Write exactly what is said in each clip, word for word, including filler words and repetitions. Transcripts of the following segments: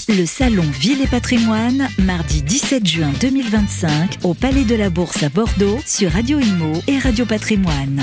Le salon Ville et Patrimoine, mardi dix-sept juin deux mille vingt-cinq, au Palais de la Bourse à Bordeaux, sur Radio Imo et Radio Patrimoine.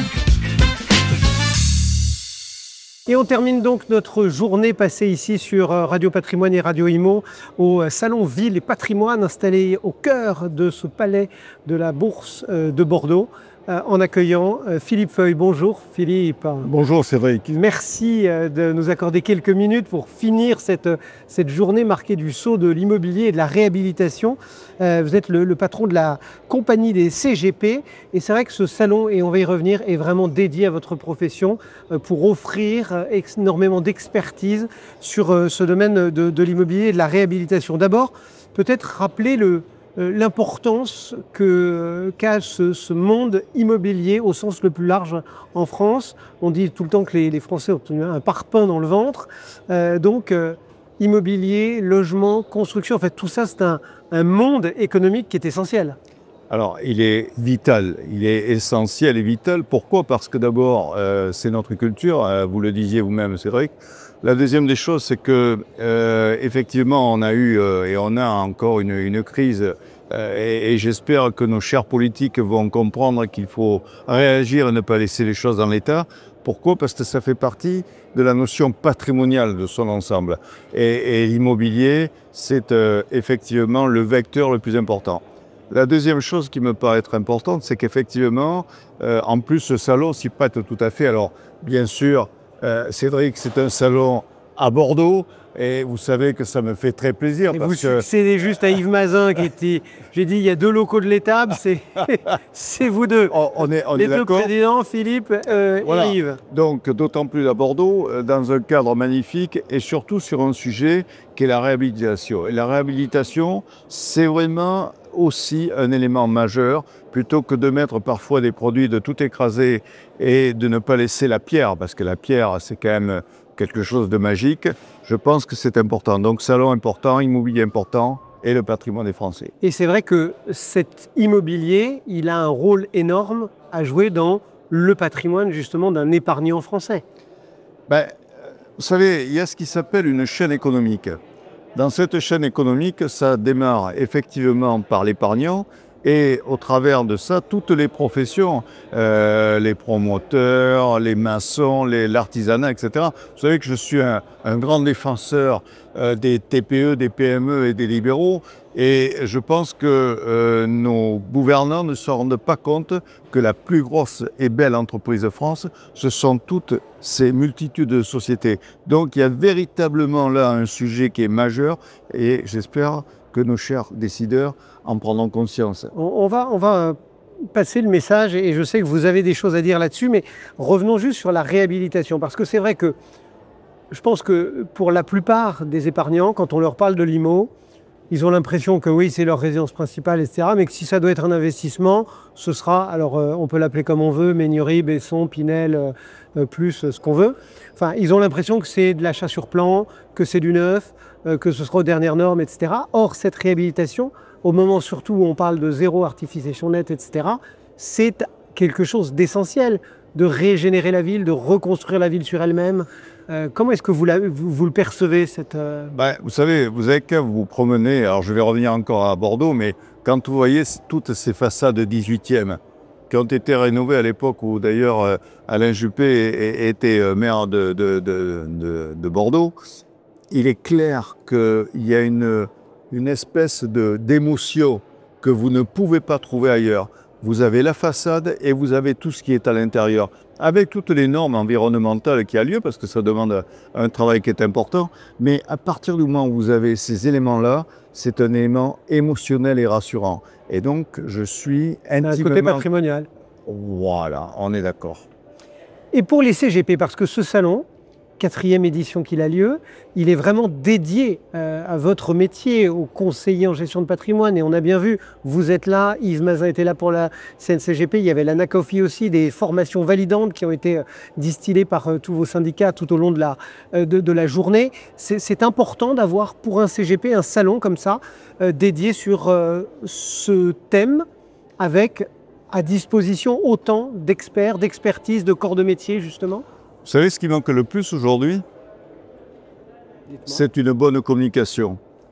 Et on termine donc notre journée passée ici sur Radio Patrimoine et Radio Imo au salon Ville et Patrimoine installé au cœur de ce palais de la Bourse de Bordeaux en accueillant Philippe Feuille. Bonjour Philippe. Bonjour Cédric. Merci de nous accorder quelques minutes pour finir cette, cette journée marquée du sceau de l'immobilier et de la réhabilitation. Vous êtes le, le patron de la compagnie des C G P et c'est vrai que ce salon, et on va y revenir, est vraiment dédié à votre profession pour offrir énormément d'expertise sur ce domaine de, de l'immobilier et de la réhabilitation. D'abord, peut-être rappeler le, l'importance que, qu'a ce, ce monde immobilier au sens le plus large en France. On dit tout le temps que les, les Français ont un parpaing dans le ventre. Euh, donc, euh, immobilier, logement, construction, en fait, tout ça, c'est un, un monde économique qui est essentiel. Alors, il est vital, il est essentiel et vital. Pourquoi ? Parce que d'abord, euh, c'est notre culture, euh, vous le disiez vous-même, Cédric. La deuxième des choses, c'est que euh, effectivement, on a eu euh, et on a encore une, une crise euh, et, et j'espère que nos chers politiques vont comprendre qu'il faut réagir et ne pas laisser les choses dans l'état. Pourquoi ? Parce que ça fait partie de la notion patrimoniale de son ensemble. Et, et l'immobilier, c'est euh, effectivement le vecteur le plus important. La deuxième chose qui me paraît être importante, c'est qu'effectivement, euh, en plus, ce salon s'y prête tout à fait. Alors, bien sûr, euh, Cédric, c'est un salon à Bordeaux, et vous savez que ça me fait très plaisir. Et parce vous que... succédez juste à Yves Mazin, qui était... J'ai dit, il y a deux locaux de l'étable, c'est, c'est vous deux. On, on est, on Les est deux d'accord. présidents, Philippe euh, Voilà. et Yves. Donc, d'autant plus à Bordeaux, dans un cadre magnifique, et surtout sur un sujet qui est la réhabilitation. Et la réhabilitation, c'est vraiment aussi un élément majeur, plutôt que de mettre parfois des produits de tout écraser et de ne pas laisser la pierre, parce que la pierre, c'est quand même quelque chose de magique. Je pense que c'est important. Donc, salon important, immobilier important et le patrimoine des Français. Et c'est vrai que cet immobilier, il a un rôle énorme à jouer dans le patrimoine, justement, d'un épargnant français. Ben, vous savez, il y a ce qui s'appelle une chaîne économique. Dans cette chaîne économique, ça démarre effectivement par l'épargnant et au travers de ça, toutes les professions, euh, les promoteurs, les maçons, les, l'artisanat, et cetera. Vous savez que je suis un, un grand défenseur euh, des T P E, des P M E et des libéraux et je pense que euh, nos gouvernants ne se rendent pas compte que la plus grosse et belle entreprise de France, ce sont toutes ces multitudes de sociétés. Donc il y a véritablement là un sujet qui est majeur et j'espère que nos chers décideurs en prendront conscience. On, on va, on va passer le message et je sais que vous avez des choses à dire là-dessus, mais revenons juste sur la réhabilitation parce que c'est vrai que je pense que pour la plupart des épargnants, quand on leur parle de l'IMO, ils ont l'impression que oui, c'est leur résidence principale, et cetera. Mais que si ça doit être un investissement, ce sera, alors euh, on peut l'appeler comme on veut, Ménurie, Besson, Pinel, euh, euh, plus euh, ce qu'on veut. Enfin, ils ont l'impression que c'est de l'achat sur plan, que c'est du neuf, euh, que ce sera aux dernières normes, et cetera. Or, cette réhabilitation, au moment surtout où on parle de zéro artificialisation nette, et cetera, c'est quelque chose d'essentiel, de régénérer la ville, de reconstruire la ville sur elle-même. Euh, comment est-ce que vous, la, vous, vous le percevez cette, euh... ben, vous savez, vous avez qu'à vous promener, alors je vais revenir encore à Bordeaux, mais quand vous voyez toutes ces façades dix-huitième qui ont été rénovées à l'époque où d'ailleurs euh, Alain Juppé était euh, maire de, de, de, de, de Bordeaux, il est clair qu'il y a une, une espèce de, d'émotion que vous ne pouvez pas trouver ailleurs. Vous avez la façade et vous avez tout ce qui est à l'intérieur, avec toutes les normes environnementales qui a lieu, parce que ça demande un travail qui est important. Mais à partir du moment où vous avez ces éléments-là, c'est un élément émotionnel et rassurant. Et donc, je suis intimement... Un côté patrimonial. Voilà, on est d'accord. Et pour les C G P, parce que ce salon, quatrième édition qu'il a lieu, il est vraiment dédié euh, à votre métier, aux conseillers en gestion de patrimoine. Et on a bien vu, vous êtes là, Yves Mazin était là pour la C N C G P, il y avait la NACOFI aussi, des formations validantes qui ont été euh, distillées par euh, tous vos syndicats tout au long de la, euh, de, de la journée. C'est, c'est important d'avoir pour un C G P un salon comme ça, euh, dédié sur euh, ce thème, avec à disposition autant d'experts, d'expertise, de corps de métier justement. Vous savez ce qui manque le plus aujourd'hui ? C'est une bonne communication.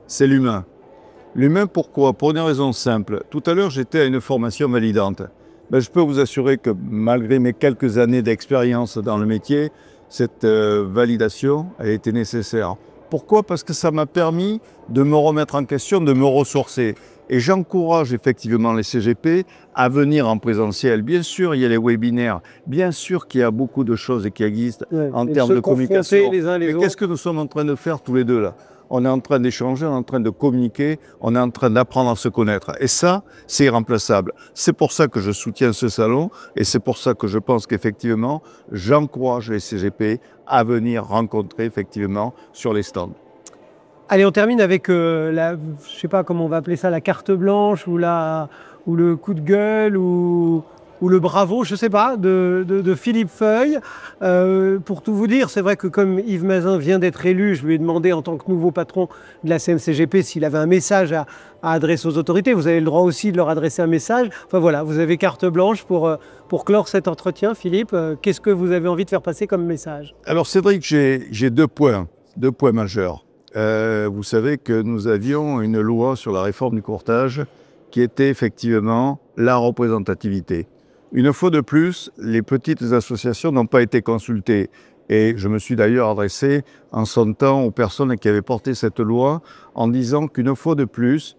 c'est l'humain. L'humain, pourquoi? Pour une raison simple. Tout à l'heure, j'étais à une formation validante. Ben, je peux vous assurer que malgré mes quelques années d'expérience dans le métier, cette euh, validation a été nécessaire. Pourquoi? Parce que ça m'a permis de me remettre en question, de me ressourcer. Et j'encourage effectivement les C G P à venir en présentiel. Bien sûr, il y a les webinaires. Bien sûr qu'il y a beaucoup de choses qui existent ouais, en termes de communication. Les uns les Mais autres. Qu'est-ce que nous sommes en train de faire tous les deux là? On est en train d'échanger, on est en train de communiquer, on est en train d'apprendre à se connaître. Et ça, c'est irremplaçable. C'est pour ça que je soutiens ce salon et c'est pour ça que je pense qu'effectivement, j'encourage les C G P à venir rencontrer effectivement sur les stands. Allez, on termine avec euh, la, je sais pas comment on va appeler ça, la carte blanche ou, la, ou le coup de gueule ou, ou le bravo, je sais pas, de, de, de Philippe Feuille. Euh, pour tout vous dire, c'est vrai que comme Yves Mazin vient d'être élu, je lui ai demandé en tant que nouveau patron de la C M C G P s'il avait un message à, à adresser aux autorités. Vous avez le droit aussi de leur adresser un message. Enfin voilà, vous avez carte blanche pour, pour clore cet entretien. Philippe, qu'est-ce que vous avez envie de faire passer comme message? Alors Cédric, j'ai, j'ai deux points, deux points majeurs. Euh, vous savez que nous avions une loi sur la réforme du courtage qui était effectivement la représentativité. Une fois de plus, les petites associations n'ont pas été consultées. Et je me suis d'ailleurs adressé en son temps aux personnes qui avaient porté cette loi en disant qu'une fois de plus,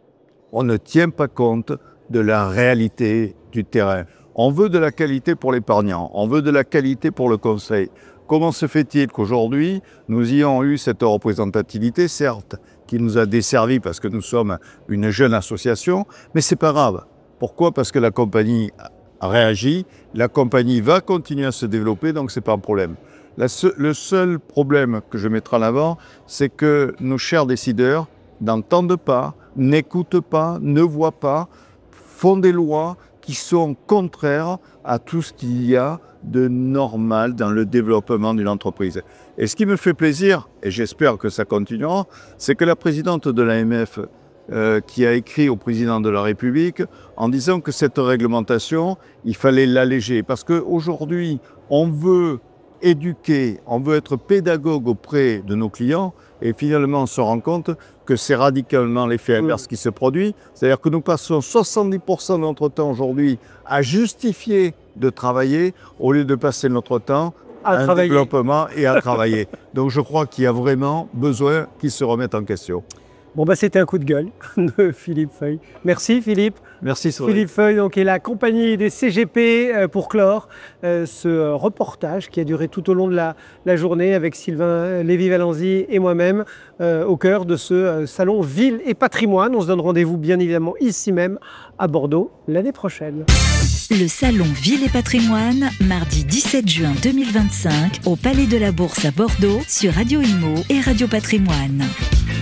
on ne tient pas compte de la réalité du terrain. On veut de la qualité pour l'épargnant, on veut de la qualité pour le conseil. Comment se fait-il qu'aujourd'hui, nous ayons eu cette représentativité, certes, qui nous a desservi parce que nous sommes une jeune association, mais c'est pas grave. Pourquoi? Parce que la compagnie a réagi, la compagnie va continuer à se développer, donc c'est pas un problème. La se- le seul problème que je mettrai en avant, c'est que nos chers décideurs n'entendent pas, n'écoutent pas, ne voient pas, font des lois qui sont contraires à tout ce qu'il y a de normal dans le développement d'une entreprise. Et ce qui me fait plaisir, et j'espère que ça continuera, c'est que la présidente de l'A M F euh, qui a écrit au président de la République en disant que cette réglementation, il fallait l'alléger. Parce qu'aujourd'hui, on veut éduquer, on veut être pédagogue auprès de nos clients et finalement on se rend compte que c'est radicalement l'effet inverse qui se produit. C'est-à-dire que nous passons soixante-dix pour cent de notre temps aujourd'hui à justifier de travailler au lieu de passer notre temps à, à un travailler. développement et à travailler. Donc je crois qu'il y a vraiment besoin qu'ils se remettent en question. Bon, bah, c'était un coup de gueule de Philippe Feuille. Merci Philippe. Merci Cédric. Philippe Feuille, donc, est la compagnie des C G P euh, pour clore euh, ce euh, reportage qui a duré tout au long de la, la journée avec Sylvain Lévy-Valenzy et moi-même euh, au cœur de ce euh, salon Ville et Patrimoine. On se donne rendez-vous bien évidemment ici même à Bordeaux l'année prochaine. Le salon Ville et Patrimoine, mardi dix-sept juin deux mille vingt-cinq, au Palais de la Bourse à Bordeaux, sur Radio Imo et Radio Patrimoine.